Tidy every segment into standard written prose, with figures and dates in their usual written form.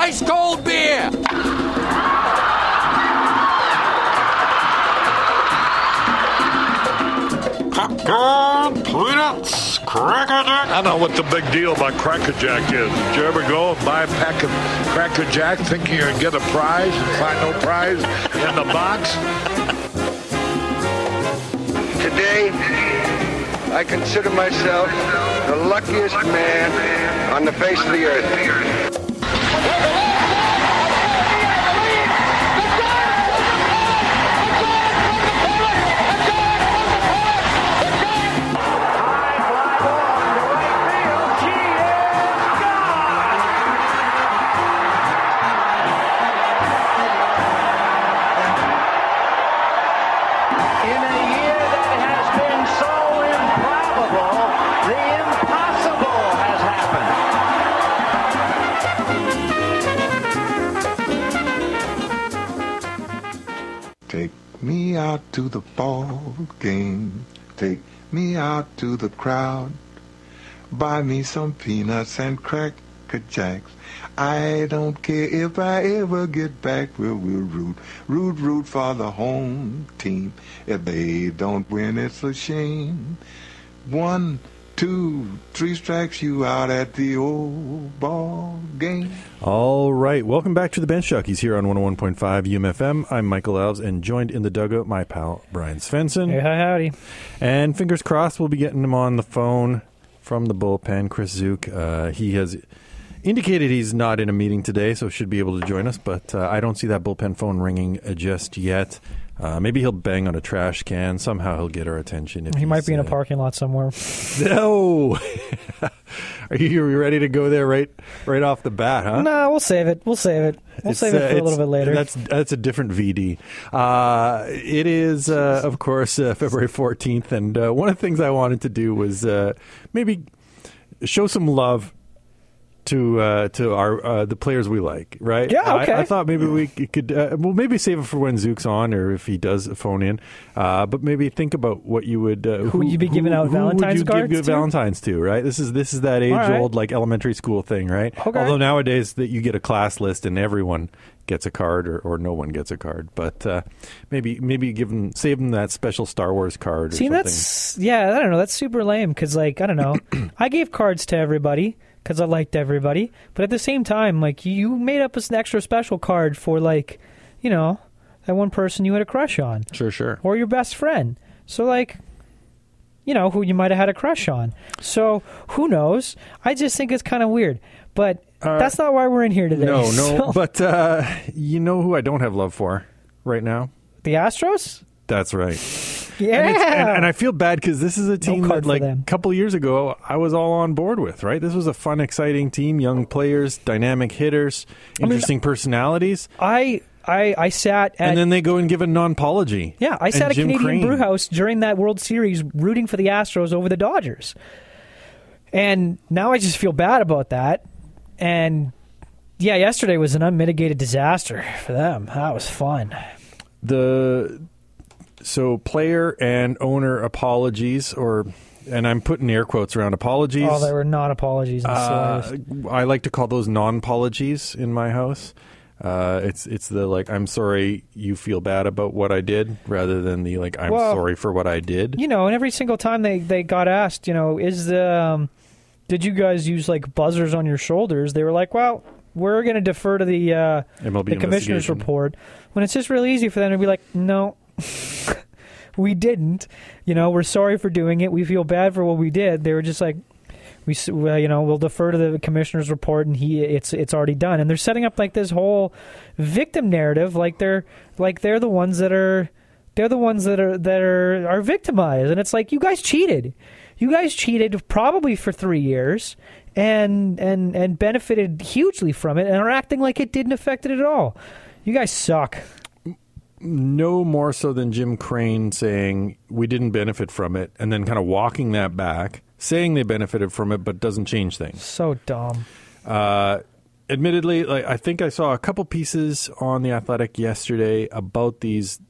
ice cold beer. Popcorn, peanuts, Cracker Jack. I know what the big deal about Cracker Jack is. Did you ever go and buy a pack of Cracker Jack thinking you're going to get a prize and find no prize in the box? Today, I consider myself the luckiest man on the face of the earth. Take me out to the ball game. Take me out to the crowd. Buy me some peanuts and Cracker Jacks. I don't care if I ever get back. We'll root for the home team. If they don't win, it's a shame. 1, 2, 3 strikes you out at the old ball game. All right. Welcome back to the Bench Jockeys here on 101.5 UMFM. I'm Michael Alves, and joined in the dugout, my pal, Brian Svensson. Hey, hi, howdy. And fingers crossed we'll be getting him on the phone from the bullpen, Chris Zook. He has indicated he's not in a meeting today, so should be able to join us, but I don't see that bullpen phone ringing just yet. Maybe he'll bang on a trash can. Somehow he'll get our attention. If he might be in a parking lot somewhere. No! Are you ready to go there right off the bat, huh? No, we'll save it. We'll save it for a little bit later. That's a different VD. It is, of course, February 14th, and one of the things I wanted to do was maybe show some love to our the players we like, right? Yeah, okay. I thought maybe we could, maybe save it for when Zook's on, or if he does phone in. But maybe think about what you would, who would you be giving out Valentine's cards to? Who would you give Valentine's to? Right? This is that age-old like elementary school thing, right? Okay. Although nowadays that you get a class list and everyone gets a card, or no one gets a card. But maybe save them that special Star Wars card. See, or something. I don't know. That's super lame because, like, I don't know. I gave cards to everybody because I liked everybody, but at the same time, like, you made up an extra special card for, like, you know, that one person you had a crush on. Sure. Or your best friend. So, like, you know, who you might have had a crush on. So, who knows? I just think it's kind of weird. But that's not why we're in here today. No. So. But you know who I don't have love for right now? The Astros? That's right. Yeah. And I feel bad because this is a team that, like, a couple years ago, I was all on board with, right? This was a fun, exciting team, young players, dynamic hitters, interesting personalities. I sat at... And then they go and give a non-apology. Yeah, I sat at Canadian Crane. Brewhouse during that World Series rooting for the Astros over the Dodgers. And now I just feel bad about that. And, yeah, yesterday was an unmitigated disaster for them. That was fun. So player and owner apologies, and I'm putting air quotes around apologies. Oh, they were not apologies in the slightest. I like to call those non-apologies in my house. It's the, like, I'm sorry you feel bad about what I did, rather than the, like, I'm sorry for what I did. You know, and every single time they got asked, you know, did you guys use, like, buzzers on your shoulders? They were like, well, we're going to defer to the commissioner's report. When it's just really easy for them to be like, no, we didn't. You know, we're sorry for doing it. We feel bad for what we did. They were just like, we'll defer to the commissioner's report, and it's already done. And they're setting up, like, this whole victim narrative, like they're the ones that are victimized. And it's like, you guys cheated. You guys cheated probably for 3 years and benefited hugely from it, and are acting like it didn't affect it at all. You guys suck. No more so than Jim Crane saying we didn't benefit from it, and then kind of walking that back, saying they benefited from it, but doesn't change things. So dumb. Admittedly, like, I think I saw a couple pieces on The Athletic yesterday about these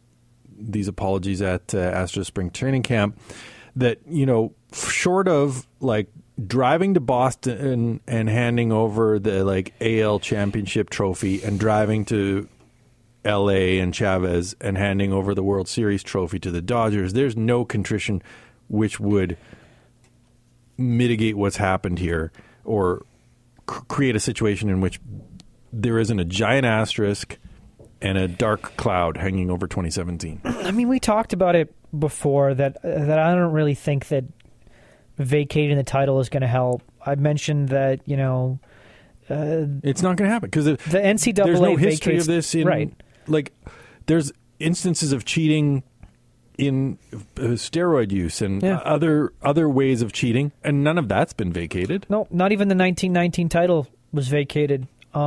apologies at Astros spring training camp that, you know, short of, like, driving to Boston and handing over the like AL championship trophy and driving to LA and Chavez and handing over the World Series trophy to the Dodgers, there's no contrition which would mitigate what's happened here or create a situation in which there isn't a giant asterisk and a dark cloud hanging over 2017. I mean, we talked about it before that I don't really think that vacating the title is going to help. I mentioned that, it's not going to happen because the NCAA there's no history vacates, of this. Right. Like, there's instances of cheating in steroid use and other ways of cheating, and none of that's been vacated. No, not even the 1919 title was vacated.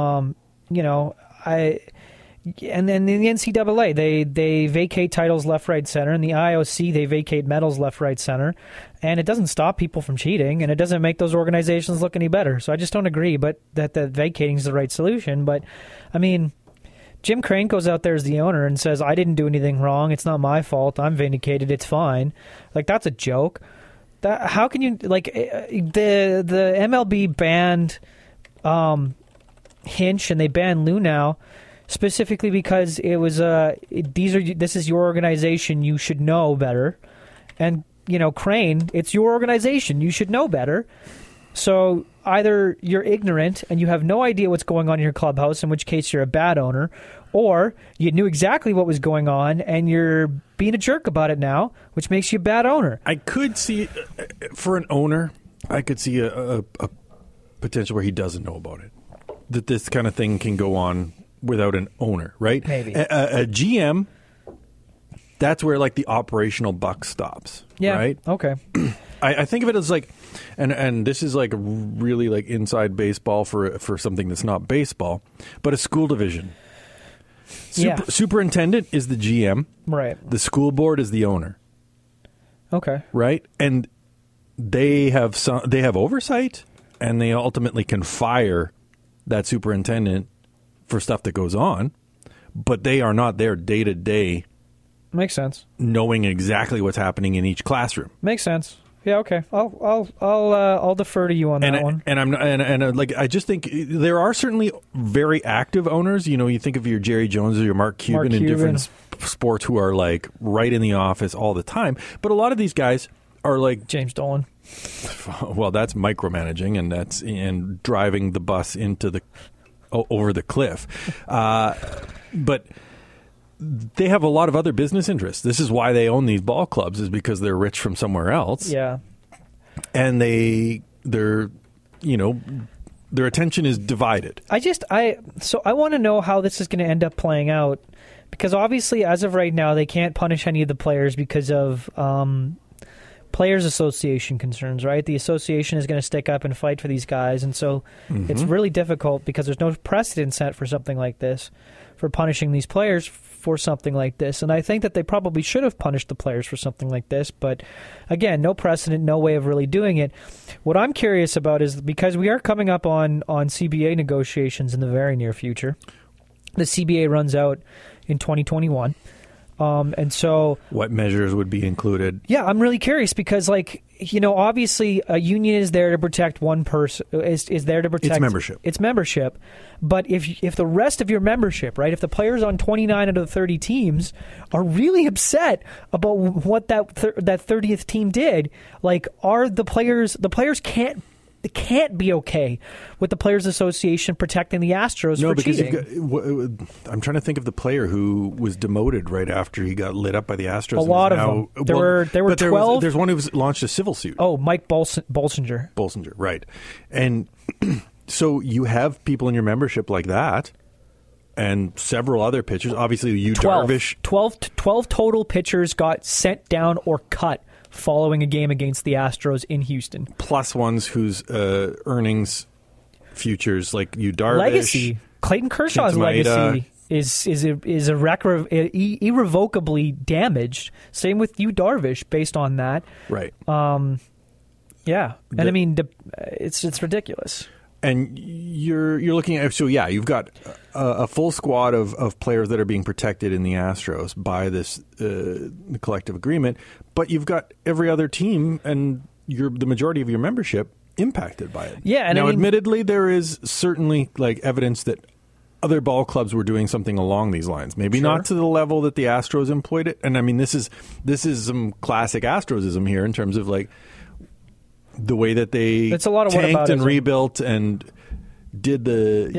And then the NCAA, they vacate titles left, right, center. And the IOC, they vacate medals left, right, center. And it doesn't stop people from cheating, and it doesn't make those organizations look any better. So I just don't agree that vacating is the right solution. But, I mean, Jim Crane goes out there as the owner and says, I didn't do anything wrong. It's not my fault. I'm vindicated. It's fine. Like, that's a joke. How can you, like, the MLB banned Hinch and they banned Luhnow specifically because it was this is your organization, you should know better. And Crane, it's your organization, you should know better. So either you're ignorant and you have no idea what's going on in your clubhouse, in which case you're a bad owner, or you knew exactly what was going on and you're being a jerk about it now, which makes you a bad owner. I could see, for an owner, I could see a potential where he doesn't know about it, that this kind of thing can go on without an owner, right? Maybe. A GM, that's where like the operational buck stops, right? Okay. I think of it as like, and this is like really like inside baseball for something that's not baseball, but a school division. Superintendent is the GM. Right. The school board is the owner. Okay. Right? And they have oversight, and they ultimately can fire that superintendent for stuff that goes on, but they are not there day to day. Makes sense. Knowing exactly what's happening in each classroom. Makes sense. Yeah. Okay. I'll defer to you on that one. And like I just think there are certainly very active owners. You think of your Jerry Jones or your Mark Cuban in different sports who are like right in the office all the time. But a lot of these guys are like James Dolan. Well, that's micromanaging, and that's driving the bus into over the cliff. But they have a lot of other business interests. This is why they own these ball clubs, is because they're rich from somewhere else. Yeah. And their attention is divided. So I want to know how this is going to end up playing out, because obviously as of right now they can't punish any of the players because of Players Association concerns, right? The association is going to stick up and fight for these guys, and so it's really difficult because there's no precedent set for something like this, for punishing these players for something like this. And I think that they probably should have punished the players for something like this, but again, no precedent, no way of really doing it. What I'm curious about is, because we are coming up on CBA negotiations in the very near future. The CBA runs out in 2021. And so, what measures would be included? Yeah, I'm really curious because, obviously, a union is there to protect one person. Is there to protect its membership. But if the rest of your membership, right, if the players on 29 out of the 30 teams are really upset about what that 30th team did, are the players can't be okay with the Players Association protecting the Astros for cheating. I'm trying to think of the player who was demoted right after he got lit up by the Astros. A lot of them. There were 12. There's one who's launched a civil suit. Oh, Mike Bolsinger. Bolsinger, right. And so you have people in your membership like that, and several other pitchers. Obviously, Darvish. 12 total pitchers got sent down or cut following a game against the Astros in Houston. Plus ones whose earnings futures, like Darvish. Legacy. Clayton Kershaw's legacy is irrevocably damaged. Same with Darvish based on that. Right. Yeah. And I mean, it's ridiculous. And you're looking at, you've got a full squad of players that are being protected in the Astros by this collective agreement, but you've got every other team and the majority of your membership impacted by it. Yeah, and now, admittedly, there is certainly like evidence that other ball clubs were doing something along these lines. Maybe not to the level that the Astros employed it. And I mean, this is some classic Astrosism here in terms of like the way that they it's a lot of tanked and rebuilt and did the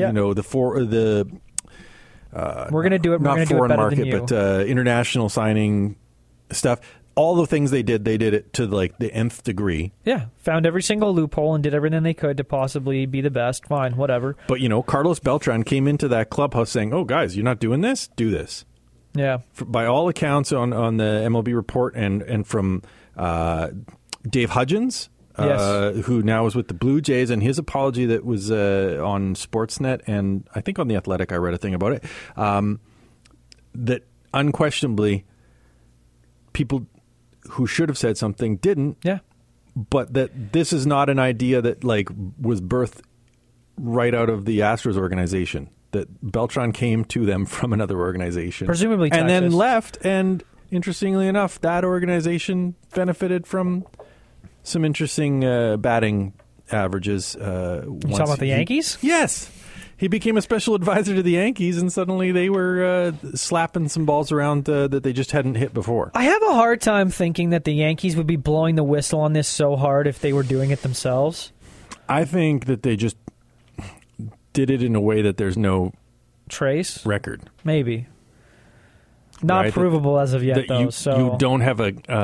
we're going to do it. We're going to do it better market, than you. but international signing stuff. All the things they did it to like the nth degree. Yeah, found every single loophole and did everything they could to possibly be the best. Fine, whatever. But Carlos Beltran came into that clubhouse saying, "Oh, guys, you're not doing this. Do this." Yeah. By all accounts on the MLB report and from Dave Hudgens, who now is with the Blue Jays, and his apology that was on Sportsnet and I think on The Athletic, I read a thing about it, that unquestionably people who should have said something didn't. Yeah. But that this is not an idea that like was birthed right out of the Astros organization. That Beltran came to them from another organization, presumably Texas, and then left. And interestingly enough, that organization benefited from some interesting batting averages. You talking about the Yankees? Yes. He became a special advisor to the Yankees, and suddenly they were slapping some balls around that they just hadn't hit before. I have a hard time thinking that the Yankees would be blowing the whistle on this so hard if they were doing it themselves. I think that they just did it in a way that there's no trace record. Maybe. Not provable as of yet, though. You don't have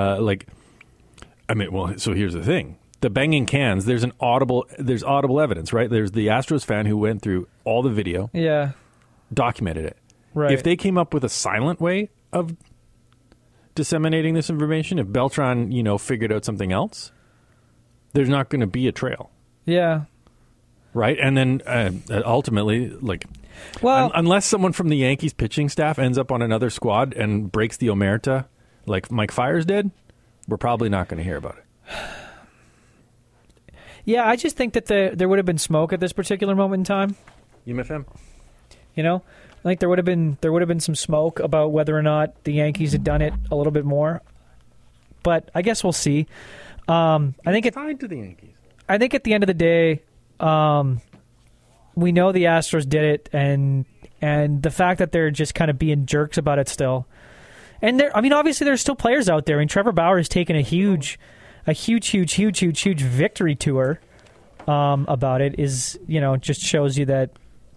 so here's the thing. The banging cans, there's audible evidence, right? There's the Astros fan who went through all the video, documented it. Right. If they came up with a silent way of disseminating this information, if Beltran, figured out something else, there's not going to be a trail. Yeah. Right? And then ultimately, unless someone from the Yankees pitching staff ends up on another squad and breaks the omerta like Mike Fiers did, we're probably not going to hear about it. Yeah, I just think that there would have been smoke at this particular moment in time. UMFM. I think there would have been some smoke about whether or not the Yankees had done it a little bit more. But I guess we'll see. I think tied to the Yankees. I think at the end of the day, we know the Astros did it, and the fact that they're just kind of being jerks about it still. And obviously there's still players out there. And Trevor Bauer has taken a huge victory tour about it. Just shows you that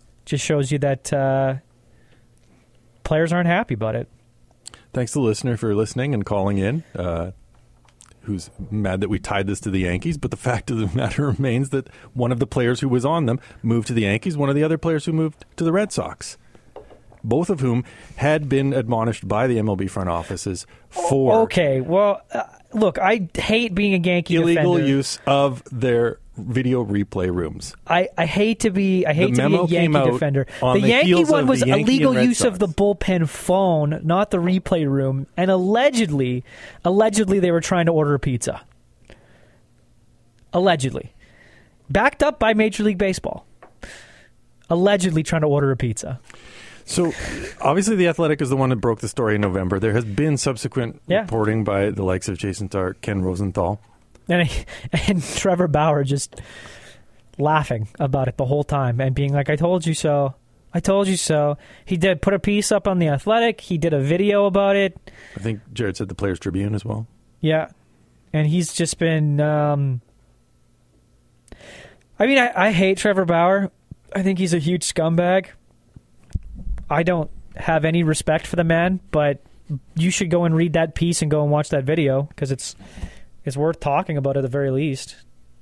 players aren't happy about it. Thanks to the listener for listening and calling in, who's mad that we tied this to the Yankees. But the fact of the matter remains that one of the players who was on them moved to the Yankees, one of the other players who moved to the Red Sox. Both of whom had been admonished by the MLB front offices for... Okay, well, look, I hate being a Yankee illegal defender. use of their video replay rooms. I hate to be a Yankee defender. The Yankee one was illegal use of the bullpen phone, not the replay room, and allegedly they were trying to order a pizza. Allegedly. Backed up by Major League Baseball. Allegedly trying to order a pizza. So, obviously, The Athletic is the one that broke the story in November. There has been subsequent reporting by the likes of Jason Tartt, Ken Rosenthal. And Trevor Bauer just laughing about it the whole time and being like, I told you so. I told you so. He did put a piece up on The Athletic. He did a video about it. I think Jared said the Players Tribune as well. Yeah. And he's just been... I hate Trevor Bauer. I think he's a huge scumbag. I don't have any respect for the man, but you should go and read that piece and go and watch that video because it's worth talking about at the very least.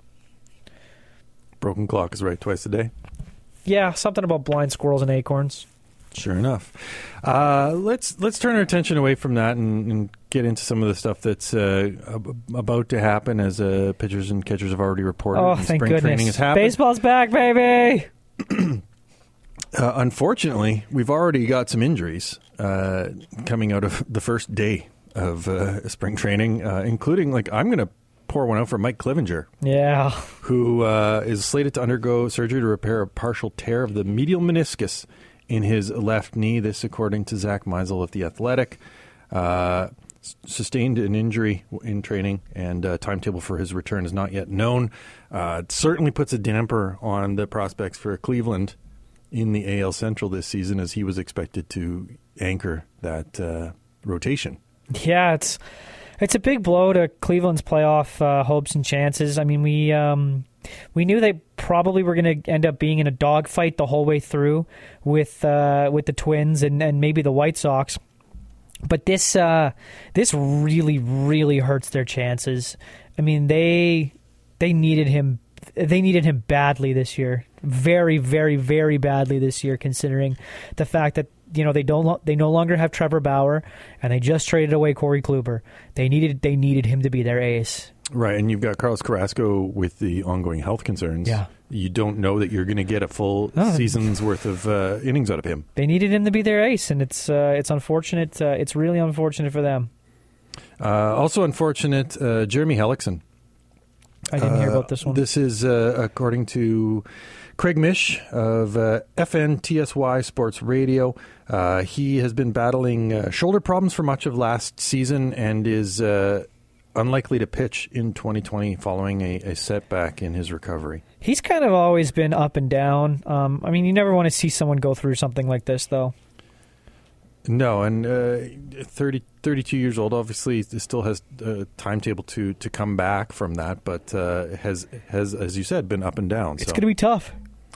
Broken clock is right twice a day. Yeah, something about blind squirrels and acorns. Sure enough. Let's turn our attention away from that and get into some of the stuff that's about to happen as pitchers and catchers have already reported. Oh, thank spring goodness. Training has happened. Baseball's back, baby! Unfortunately, we've already got some injuries coming out of the first day of spring training, including, I'm going to pour one out for Mike Clevinger. Yeah. Who is slated to undergo surgery to repair a partial tear of the medial meniscus in his left knee. This, according to Zach Meisel of The Athletic. sustained an injury in training, and timetable for his return is not yet known. It certainly puts a damper on the prospects for Cleveland in the AL Central this season, as he was expected to anchor that rotation. Yeah, it's a big blow to Cleveland's playoff hopes and chances. I mean, we knew they probably were going to end up being in a dogfight the whole way through with the Twins and maybe the White Sox. But this really, really hurts their chances. I mean, they needed him. They needed him badly this year, very, very, very badly this year. Considering the fact that they no longer have Trevor Bauer, and they just traded away Corey Kluber. They needed him to be their ace. Right, and you've got Carlos Carrasco with the ongoing health concerns. Yeah. You don't know that you're going to get a full season's worth of innings out of him. They needed him to be their ace, and it's unfortunate. It's really unfortunate for them. Also unfortunate, Jeremy Hellickson. I didn't hear about this one. This is according to Craig Mish of FNTSY Sports Radio. He has been battling shoulder problems for much of last season and is unlikely to pitch in 2020 following a setback in his recovery. He's kind of always been up and down. I mean, you never want to see someone go through something like this, though. No, and 32 years old, obviously, still has a timetable to come back from that, but has, as you said, been up and down. It's going to be tough.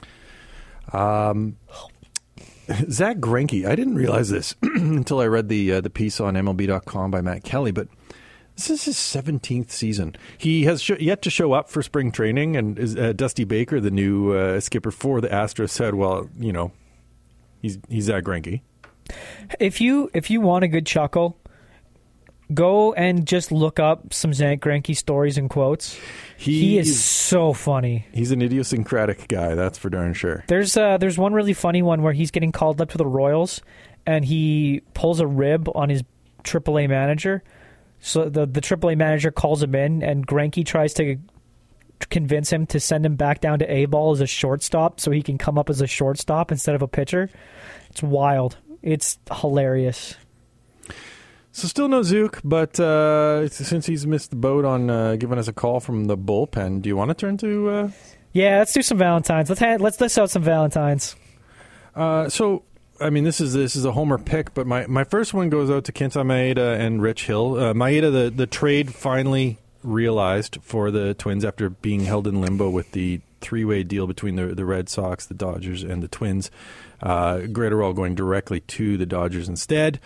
Zach Greinke, I didn't realize this until I read the piece on MLB.com by Matt Kelly, but this is his 17th season. He has yet to show up for spring training, and Dusty Baker, the new skipper for the Astros, said, well, he's Zach Greinke. If you want a good chuckle, go and just look up some Zach Greinke stories and quotes. He is so funny. He's an idiosyncratic guy, that's for darn sure. There's one really funny one where he's getting called up to the Royals, and he pulls a rib on his AAA manager. So the AAA manager calls him in, and Greinke tries to convince him to send him back down to A-ball as a shortstop so he can come up as a shortstop instead of a pitcher. It's wild. It's hilarious. So still no Zook, but since he's missed the boat on giving us a call from the bullpen, do you want to turn to... Yeah, let's do some Valentines. Let's list out some Valentines. So, I mean, this is a homer pick, but my first one goes out to Kenta Maeda and Rich Hill. Maeda, the trade finally realized for the Twins after being held in limbo with the three-way deal between the Red Sox, the Dodgers, and the Twins. Graterol going directly to the Dodgers instead.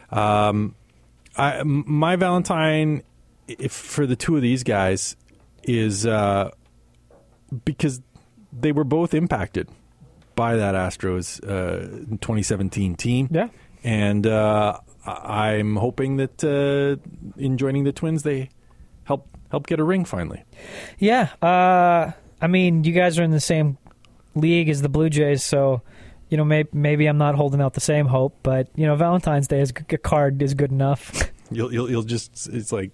My Valentine for the two of these guys is because they were both impacted by that Astros 2017 team. Yeah. And I'm hoping that in joining the Twins, they help get a ring finally. Yeah. I mean, you guys are in the same league as the Blue Jays, so maybe I'm not holding out the same hope, but Valentine's Day as a card is good enough. You'll just, it's like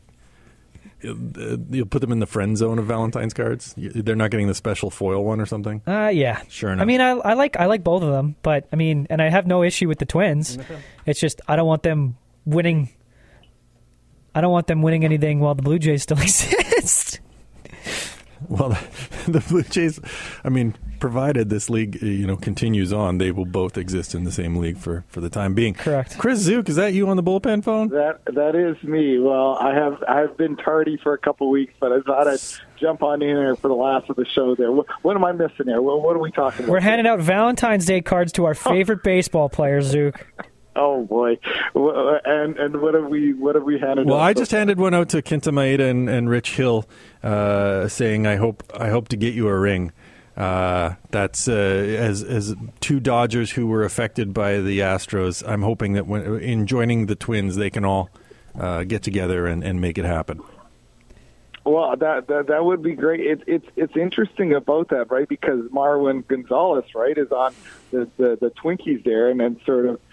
you'll put them in the friend zone of Valentine's cards. They're not getting the special foil one or something. Yeah, sure enough. I mean, I like both of them, but I mean, and I have no issue with the Twins. It's just I don't want them winning. I don't want them winning anything while the Blue Jays still exist. Well, the Blue Jays, I mean, provided this league, continues on, they will both exist in the same league for the time being. Correct. Chris Zook, is that you on the bullpen phone? That is me. Well, I've been tardy for a couple of weeks, but I thought I'd jump on in here for the last of the show there. What am I missing here? What are we talking about? We're handing out Valentine's Day cards to our favorite baseball players, Zook. Oh boy! And what have we handed? Well, I just handed one out to Kenta Maeda and Rich Hill, saying I hope to get you a ring. That's as two Dodgers who were affected by the Astros. I'm hoping that in joining the Twins, they can all get together and make it happen. Well, that would be great. It's interesting about that, right? Because Marwin Gonzalez, right, is on the Twinkies there, and then sort of.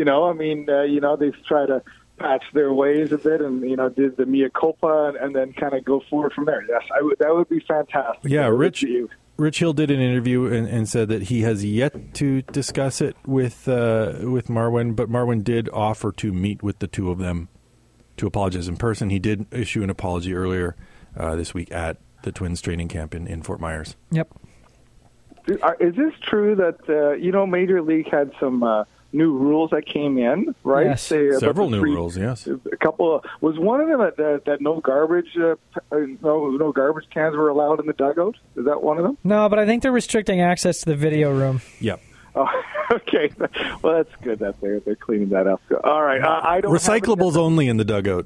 They've tried to patch their ways a bit and, did the mea culpa and then kind of go forward from there. Yes, that would be fantastic. Yeah, Rich Hill did an interview and said that he has yet to discuss it with Marwin, but Marwin did offer to meet with the two of them to apologize in person. He did issue an apology earlier this week at the Twins training camp in Fort Myers. Yep. Is this true that, Major League had some new rules that came in, right? Yes. Several new rules, yes. A couple. Was one of them that no garbage no garbage cans were allowed in the dugout? Is that one of them? No, but I think they're restricting access to the video room. Yep. Oh, okay. Well, that's good that they're cleaning that up. All right. I don't. Recyclables only in the dugout.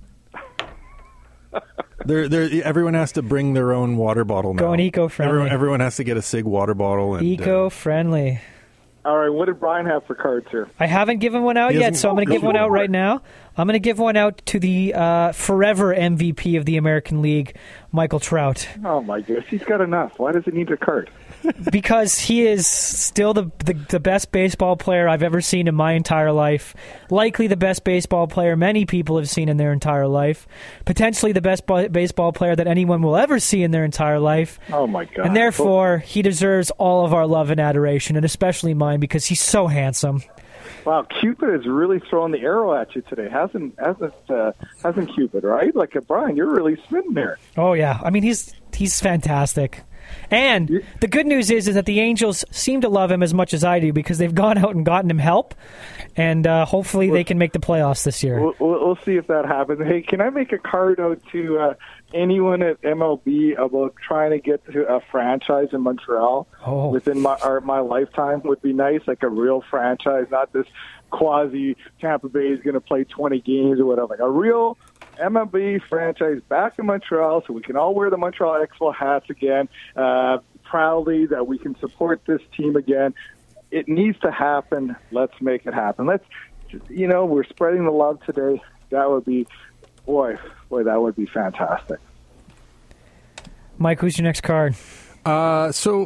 Everyone has to bring their own water bottle now. Going eco-friendly. Everyone has to get a SIG water bottle. And, eco-friendly. All right, what did Brian have for cards here? I haven't given one out yet, so I'm going to give one out right now. I'm going to give one out to the forever MVP of the American League, Michael Trout. Oh, my goodness. He's got enough. Why does he need a card? Because he is still the best baseball player I've ever seen in my entire life. Likely the best baseball player many people have seen in their entire life. Potentially the best baseball player that anyone will ever see in their entire life. Oh, my God. And therefore, he deserves all of our love and adoration, and especially mine because he's so handsome. Wow, Cupid is really throwing the arrow at you today. Hasn't Cupid, right? Like, Brian, you're really smitten there. Oh, yeah. I mean, he's fantastic. And the good news is that the Angels seem to love him as much as I do because they've gone out and gotten him help, and hopefully they can make the playoffs this year. We'll see if that happens. Hey, can I make a card out to anyone at MLB about trying to get to a franchise in Montreal within my lifetime? Would be nice, like a real franchise, not this quasi Tampa Bay is going to play 20 games or whatever. Like a real MLB franchise back in Montreal so we can all wear the Montreal Expo hats again, proudly, that we can support this team again. It needs to happen. Let's make it happen. We're spreading the love today. That would be, boy, that would be fantastic. Mike, who's your next card? So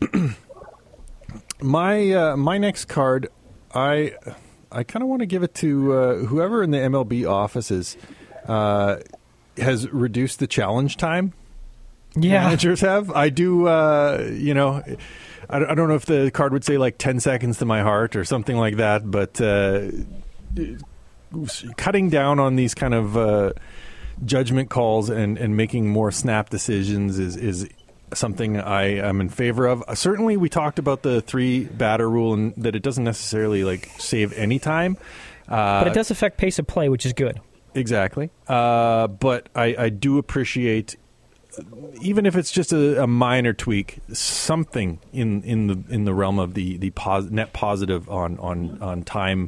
my next card, I kind of want to give it to whoever in the MLB offices has reduced the challenge time. Yeah, managers have. I do. I don't know if the card would say like 10 seconds to my heart or something like that, but cutting down on these kind of judgment calls and making more snap decisions is something I am in favor of. Certainly, we talked about the 3-batter rule and that it doesn't necessarily like save any time, but it does affect pace of play, which is good. Exactly, but I do appreciate, even if it's just a minor tweak, something in the realm of the net positive on time,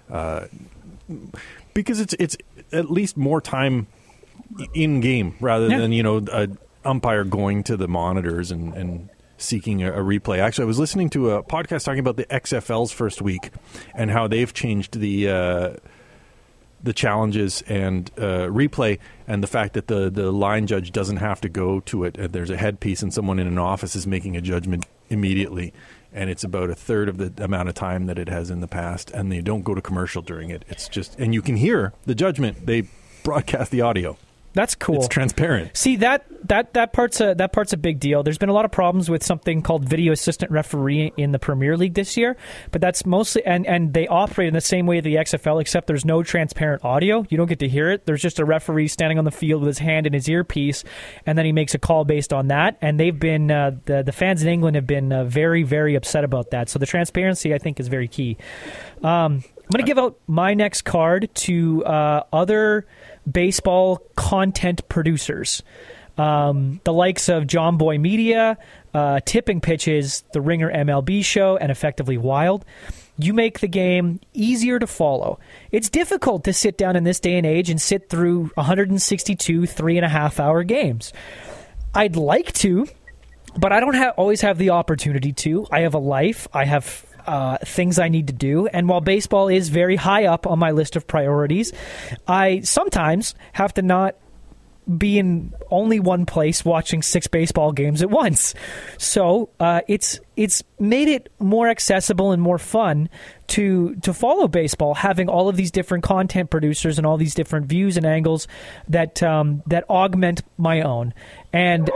because it's at least more time in game rather than a umpire going to the monitors and seeking a replay. Actually, I was listening to a podcast talking about the XFL's first week and how they've changed the challenges and replay, and the fact that the line judge doesn't have to go to it. There's a headpiece and someone in an office is making a judgment immediately, and it's about a third of the amount of time that it has in the past, and they don't go to commercial during it. It's just, and you can hear the judgment. They broadcast the audio. That's cool. It's transparent. See, that part's a big deal. There's been a lot of problems with something called video assistant referee in the Premier League this year, but that's mostly and they operate in the same way the XFL, except there's no transparent audio. You don't get to hear it. There's just a referee standing on the field with his hand in his earpiece, and then he makes a call based on that. And they've been the fans in England have been very, very upset about that. So the transparency, I think, is very key. I'm going to give out my next card to other baseball content producers, the likes of John Boy Media, Tipping Pitches, The Ringer MLB Show, and Effectively Wild. You make the game easier to follow. It's difficult to sit down in this day and age and sit through 162 3.5-hour games. I'd like to, but I don't always have the opportunity to. I have a life. I have things I need to do. And while baseball is very high up on my list of priorities, I sometimes have to not be in only one place watching 6 baseball games at once. So it's made it more accessible and more fun to follow baseball, having all of these different content producers and all these different views and angles that augment my own. And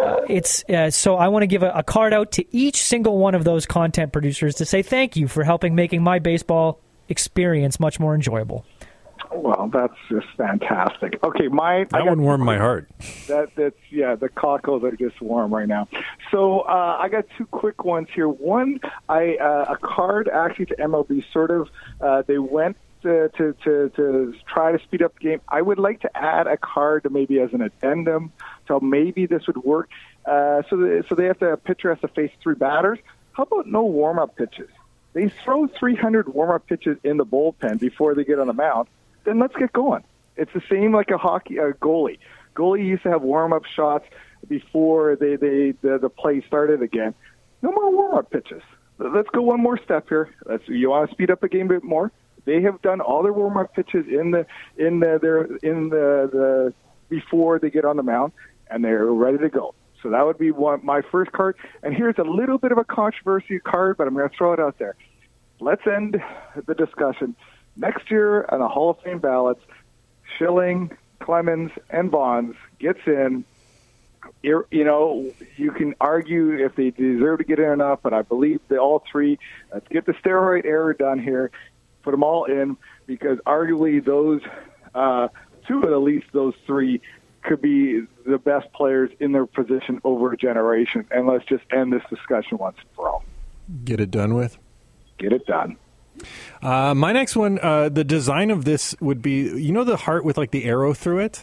so I want to give a card out to each single one of those content producers to say thank you for helping making my baseball experience much more enjoyable. Well, that's just fantastic. Okay, that one warmed my heart. That's the cockles are just warm right now. So I got two quick ones here. One, a card actually to MLB. Sort of, they went to try to speed up the game. I would like to add a card to maybe as an addendum, so maybe this would work. So they have to, a pitcher has to face 3 batters. How about no warm-up pitches? They throw 300 warm-up pitches in the bullpen before they get on the mound. Then let's get going. It's the same like a goalie. Goalie used to have warm-up shots before the play started again. No more warm-up pitches. Let's go one more step here. You want to speed up the game a bit more? They have done all their warm-up pitches in the before they get on the mound, and they're ready to go. So that would be my first card. And here's a little bit of a controversy card, but I'm going to throw it out there. Let's end the discussion. Next year on the Hall of Fame ballots, Schilling, Clemens, and Bonds gets in. You can argue if they deserve to get in or not, but I believe they all 3. Let's get the steroid era done here. Put them all in, because arguably those 2 of at least those 3 could be the best players in their position over a generation. And let's just end this discussion once and for all. Get it done with. Get it done. My next one, the design of this would be, the heart with like the arrow through it.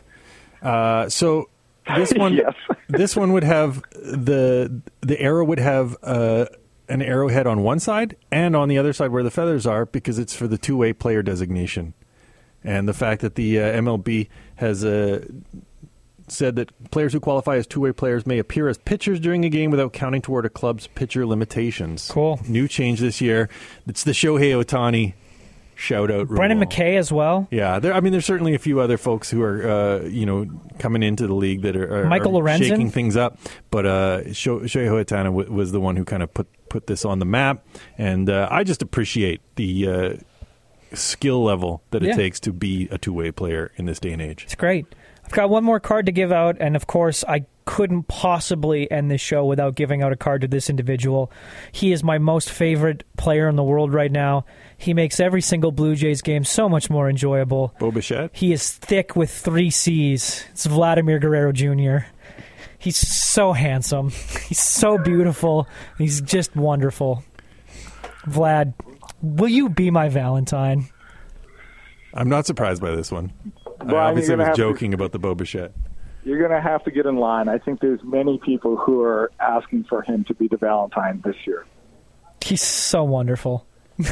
So this one, yes. This one would have the arrow would have an arrowhead on one side and on the other side where the feathers are, because it's for the 2-way player designation. And the fact that the MLB has said that players who qualify as 2-way players may appear as pitchers during a game without counting toward a club's pitcher limitations. Cool. New change this year. It's the Shohei Ohtani shout-out. Brendan McKay as well. Yeah, there's certainly a few other folks who are, coming into the league that are Michael Lorenzen, shaking things up. But Shohei Ohtani was the one who kind of put this on the map. And I just appreciate the skill level that it takes to be a 2-way player in this day and age. It's great. I've got one more card to give out, and of course, I couldn't possibly end this show without giving out a card to this individual. He is my most favorite player in the world right now. He makes every single Blue Jays game so much more enjoyable. Bo Bichette? He is thick with 3 C's. It's Vladimir Guerrero Jr. He's so handsome. He's so beautiful. He's just wonderful. Vlad, will you be my Valentine? I'm not surprised by this one. Brian, I obviously was joking about the Bo Bichette. You're going to have to get in line. I think there's many people who are asking for him to be the Valentine this year. He's so wonderful.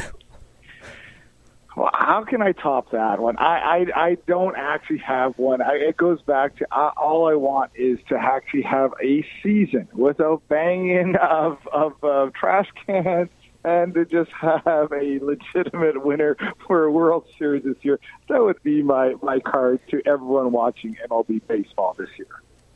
Well, how can I top that one? I don't actually have one. It goes back to all I want is to actually have a season without banging of trash cans, and to just have a legitimate winner for a World Series this year. That would be my card to everyone watching MLB baseball this year.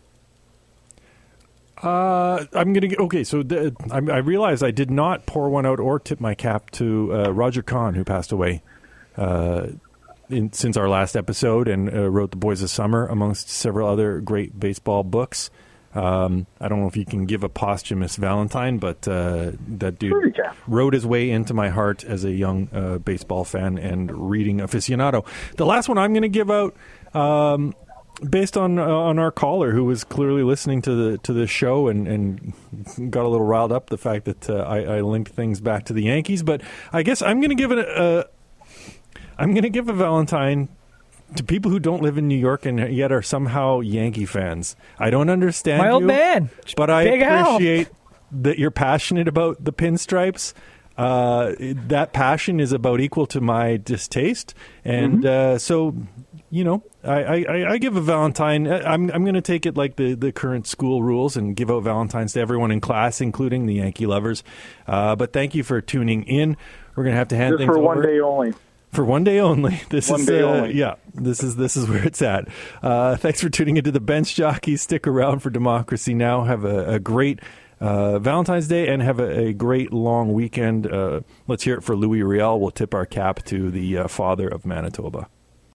I'm going to okay. So I realized I did not pour one out or tip my cap to Roger Kahn, who passed away since our last episode, and wrote The Boys of Summer, amongst several other great baseball books. I don't know if you can give a posthumous Valentine, but that dude wrote his way into my heart as a young baseball fan and reading aficionado. The last one I'm going to give out, based on our caller, who was clearly listening to the show and got a little riled up, the fact that I linked things back to the Yankees. But I guess I'm going to give a Valentine to people who don't live in New York and yet are somehow Yankee fans. I don't understand my old man, but I appreciate that you're passionate about the pinstripes. That passion is about equal to my distaste, and so I give a Valentine. I'm going to take it like the current school rules and give out Valentines to everyone in class, including the Yankee lovers. But thank you for tuning in. We're going to have to hand things over. For one day only. For one day only. This is where it's at. Thanks for tuning into the Bench Jockeys. Stick around for Democracy Now! Have a great Valentine's Day and have a great long weekend. Let's hear it for Louis Riel. We'll tip our cap to the father of Manitoba.